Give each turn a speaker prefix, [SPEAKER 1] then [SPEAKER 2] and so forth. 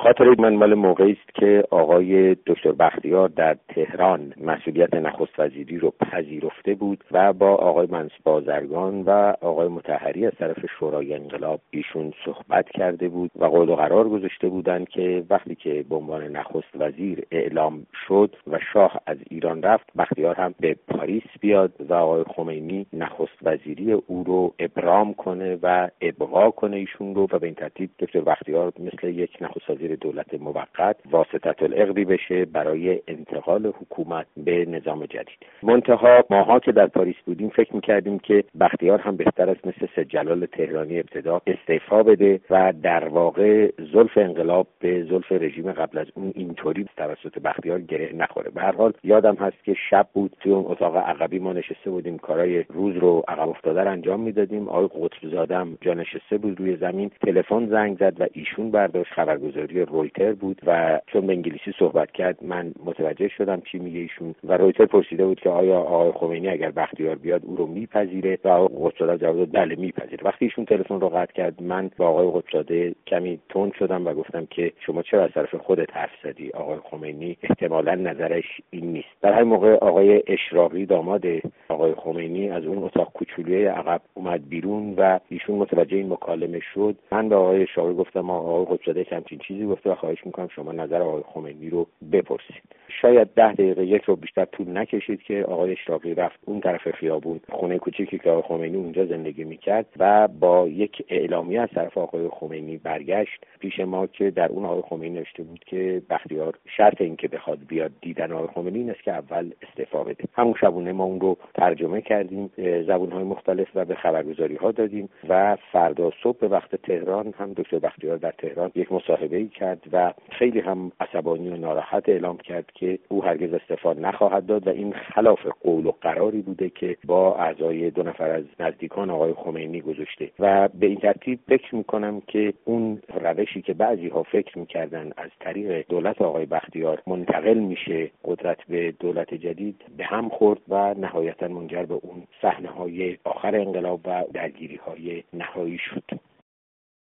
[SPEAKER 1] خاطره من مال موقعی است که آقای دکتر بختیار در تهران مسئولیت نخست وزیری رو پذیرفته بود و با آقای منصور بازرگان و آقای مطهری از طرف شورای انقلاب ایشون صحبت کرده بود و قول و قرار گذاشته بودند که وقتی که به عنوان نخست وزیر اعلام شد و شاه از ایران رفت، بختیار هم به پاریس بیاد و آقای خمینی نخست وزیری او رو ابرام کنه و ابقا کنه ایشون رو و به این ترتیب دکتر بختیار مثل یک نخست وزیر دولت موقت واسطه العقدی بشه برای انتقال حکومت به نظام جدید. منتها ماها که در پاریس بودیم فکر می‌کردیم که بختیار هم بهتر است مثل سید جلال تهرانی ابتدا استعفا بده و در واقع زلف انقلاب به زلف رژیم قبل از اون اینطوری توسط بختیار گره نخوره. به هر حال یادم هست که شب بود توی اون اتاق عقبی ما نشسته بودیم، کارهای روز رو عقب افتاده انجام میدادیم. آقای قطب‌زاده هم جا نشسته بود روی زمین، تلفن زنگ زد و ایشون برداشت، خبرگزاری رویتر بود و چون به انگلیسی صحبت کرد من متوجه شدم چی میگه ایشون و رویتر پرسیده بود که آیا آقای خمینی اگر بختیار بیاد او رو میپذیره و آقای قطب‌زاده جواب داد بله میپذیره. وقتی ایشون تلفن رو قطع کرد من با آقای قطب‌زاده کمی تند شدم و گفتم که شما چرا از طرف خودت حرف زدی؟ آقای خمینی احتمالاً نظرش این نیست. در همین موقع آقای اشراقی داماد آقای خمینی از اون اتاق کوچولوی عقب اومد بیرون و ایشون متوجه این مکالمه شد. من به آقای اشراقی گفتم آقای قطب‌زاده همچین چیزی گفته و خواهش میکنم شما نظر آقای خمینی رو بپرسید. شاید 10 دقیقه یک رو بیشتر طول نکشید که آقای اشراقی رفت اون طرف خیابون، خونه کوچیکی که آقای خمینی اونجا زندگی میکرد و با یک اعلامیه از طرف آقای خمینی برگشت پیش ما که در اون آقای خمینی نوشته بود که بختیار شرط این که بخواد بیاد دیدن آقای خمینی این است که اول استعفا بده. همون شبونه ما اون رو ترجمه کردیم زبان‌های مختلف و به خبرگزاری‌ها دادیم و فردا صبح به وقت تهران هم دکتر بختیار در تهران یک مصاحبه‌ای کرد و خیلی هم عصبانی و ناراحت اعلام کرد که او هرگز استعفا نخواهد داد و این خلاف قول و قراری بوده که با اعضای 2 نفر از نزدیکان آقای خمینی گذاشته و به این ترتیب فکر می‌کنم که اون روشی که بعضی‌ها فکر می‌کردن از طریق دولت آقای بختیار منتقل میشه قدرت به دولت جدید به هم خورد و نهایتاً منجر به اون صحنه‌های آخر انقلاب و درگیری‌های نهایی شد.